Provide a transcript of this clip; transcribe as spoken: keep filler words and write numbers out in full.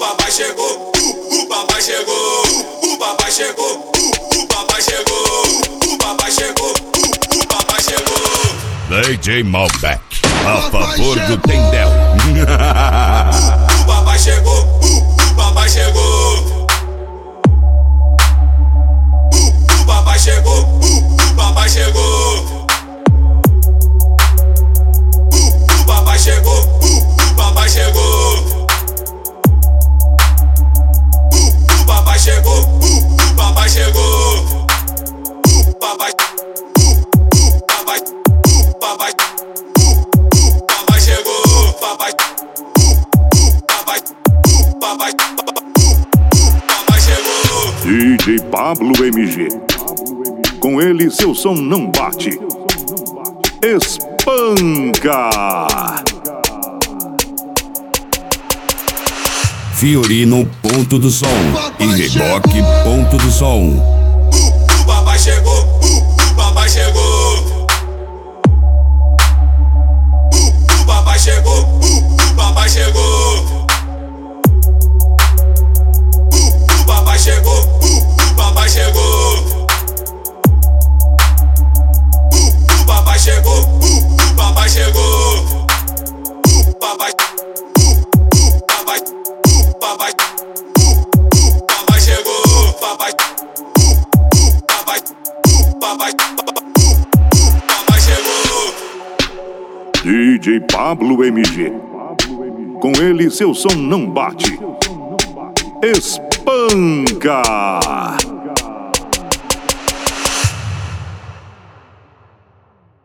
papai chegou, uh, o papai chegou, uh, o papai chegou, uh, o papai chegou, o papai chegou, uh, o papai chegou. D J Malbec, a favor do Tendel. O papai chegou, uh, o papai chegou. Uh, o papai chegou, uh, o papai chegou. Uh, o papai chegou, uh, o papai chegou. Uh, o papai chegou, uh, o papai chegou. Uh, papai, uh, uh, papai, uh, papai, uh, uh, papai chegou, papai, uh, uh, papai, uh, papai, uh, uh, papai chegou. D J Pablo M G. Com ele seu som não bate. Espanca! Fiorino, ponto do som. E Reboque, ponto do som. Uh, o papai chegou, uh, o papai chegou. Uh, o papai chegou, uh, o papai chegou. Uh, o papai chegou, uh, o papai chegou. Uh, o papai chegou, uh, o papai chegou. Uh, papai, uh, uh, papai, uh, papai, uh, uh, papai chegou, papai, uh, uh, papai, uh, papai, uh, uh, papai chegou. D J Pablo M G. Com ele seu som não bate. Espanca!